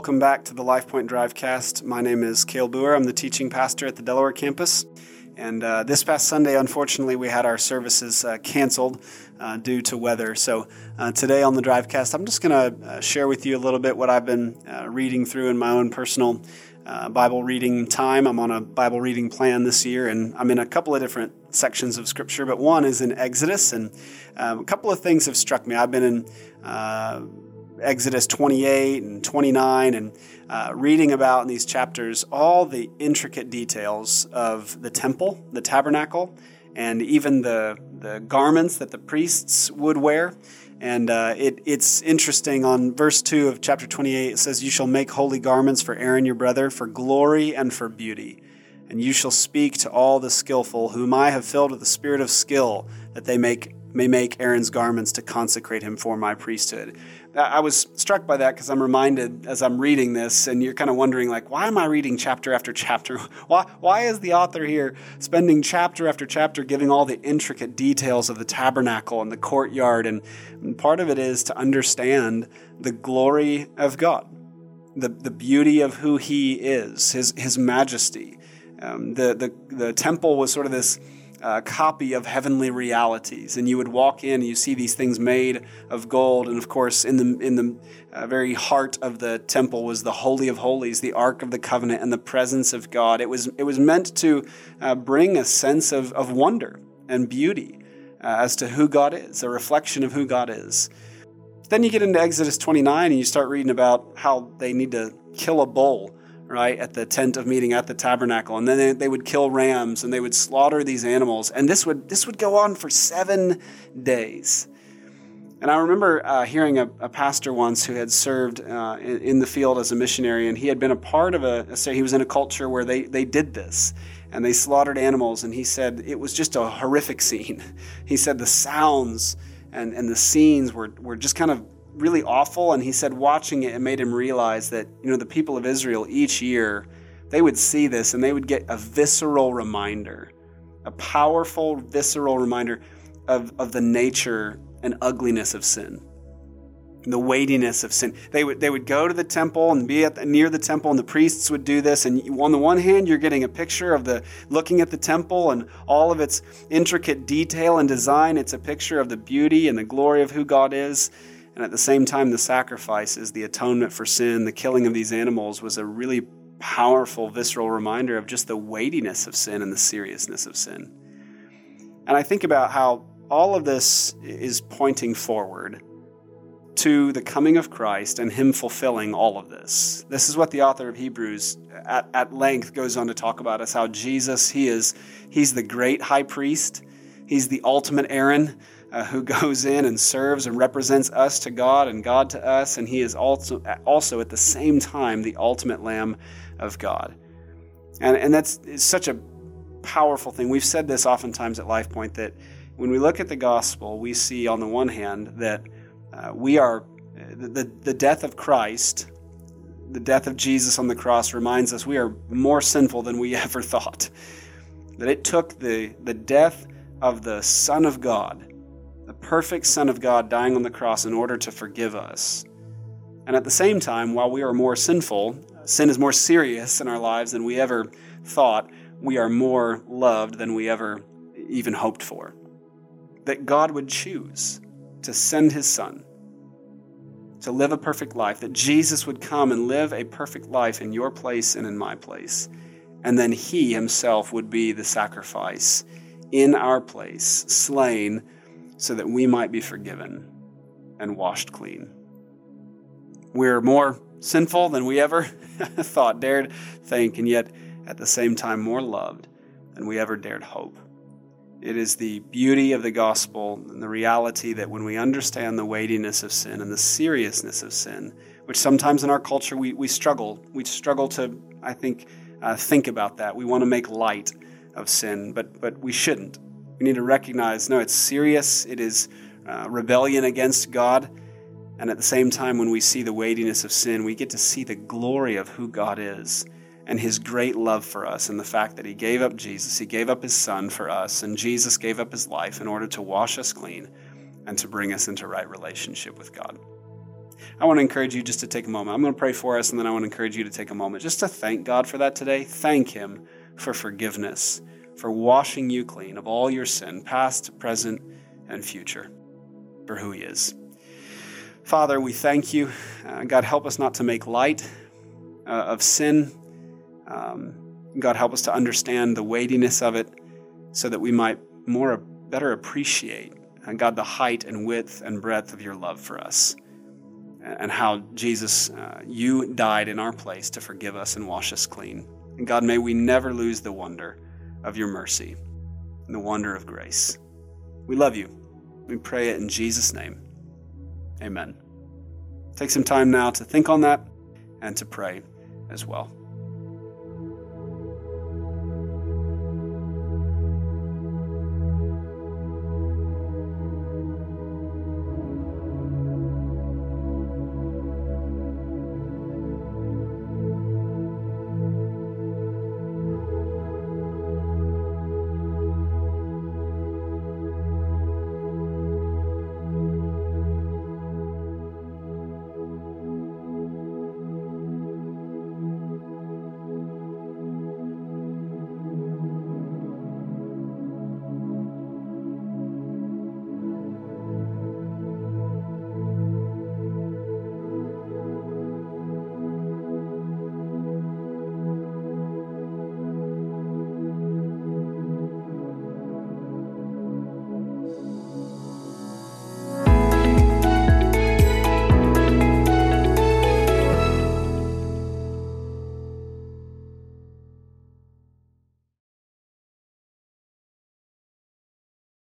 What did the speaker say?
Welcome back to the LifePoint Drivecast. My name is Cale Boer. I'm the teaching pastor at the Delaware campus. And this past Sunday, unfortunately, we had our services canceled due to weather. So today on the Drivecast, I'm just going to share with you a little bit what I've been reading through in my own personal Bible reading time. I'm on a Bible reading plan this year, and I'm in a couple of different sections of Scripture, but one is in Exodus, and a couple of things have struck me. I've been in Exodus 28 and 29 and reading about in these chapters all the intricate details of the temple, the tabernacle, and even the garments that the priests would wear. And it's interesting. On verse 2 of chapter 28, it says, "You shall make holy garments for Aaron your brother, for glory and for beauty. And you shall speak to all the skillful, whom I have filled with the spirit of skill, that they may make Aaron's garments to consecrate him for my priesthood." I was struck by that because I'm reminded as I'm reading this, and you're kind of wondering, like, why am I reading chapter after chapter? Why is the author here spending chapter after chapter giving all the intricate details of the tabernacle and the courtyard? And part of it is to understand the glory of God, the beauty of who He is, His majesty. The temple was sort of this copy of heavenly realities, and you would walk in and you see these things made of gold, and of course in the very heart of the temple was the Holy of Holies, the Ark of the Covenant, and the presence of God. It was meant to bring a sense of wonder and beauty as to who God is, a reflection of who God is. Then you get into Exodus 29 and you start reading about how they need to kill a bull, right, at the tent of meeting at the tabernacle. And then they would kill rams and they would slaughter these animals. And this would go on for 7 days. And I remember hearing a pastor once who had served in the field as a missionary, and he had been a part of he was in a culture where they did this. And they slaughtered animals, and he said it was just a horrific scene. He said the sounds and the scenes were just kind of really awful, and he said watching it made him realize that, the people of Israel each year, they would see this and they would get a visceral reminder, a powerful visceral reminder of the nature and ugliness of sin, the weightiness of sin. They would go to the temple and be near the temple, and the priests would do this, and on the one hand you're getting a picture of looking at the temple and all of its intricate detail and design. It's a picture of the beauty and the glory of who God is. And at the same time, the sacrifices, the atonement for sin, the killing of these animals was a really powerful, visceral reminder of just the weightiness of sin and the seriousness of sin. And I think about how all of this is pointing forward to the coming of Christ and Him fulfilling all of this. This is what the author of Hebrews at length goes on to talk about, is how Jesus, He's the great high priest. He's the ultimate Aaron, who goes in and serves and represents us to God and God to us, and He is also at the same time the ultimate Lamb of God. And that's such a powerful thing. We've said this oftentimes at LifePoint, that when we look at the gospel, we see on the one hand that we are the death of Christ, the death of Jesus on the cross reminds us we are more sinful than we ever thought. That it took the death of the Son of God, the perfect Son of God, dying on the cross in order to forgive us. And at the same time, while we are more sinful, sin is more serious in our lives than we ever thought, we are more loved than we ever even hoped for. That God would choose to send His Son to live a perfect life, that Jesus would come and live a perfect life in your place and in my place, and then He Himself would be the sacrifice in our place, slain, so that we might be forgiven and washed clean. We're more sinful than we ever thought, dared think, and yet at the same time more loved than we ever dared hope. It is the beauty of the gospel and the reality that when we understand the weightiness of sin and the seriousness of sin, which sometimes in our culture we struggle to, I think about that. We want to make light of sin, but we shouldn't. We need to recognize, no, it's serious. It is rebellion against God. And at the same time, when we see the weightiness of sin, we get to see the glory of who God is and His great love for us, and the fact that He gave up Jesus, He gave up His Son for us, and Jesus gave up His life in order to wash us clean and to bring us into right relationship with God. I want to encourage you just to take a moment. I'm going to pray for us, and then I want to encourage you to take a moment just to thank God for that today. Thank Him for forgiveness, for washing you clean of all your sin, past, present, and future, for who He is. Father, we thank you. God, help us not to make light of sin. God, help us to understand the weightiness of it so that we might better appreciate, God, the height and width and breadth of your love for us, and how, Jesus, you died in our place to forgive us and wash us clean. And God, may we never lose the wonder of your mercy and the wonder of grace. We love you. We pray it in Jesus' name. Amen. Take some time now to think on that and to pray as well.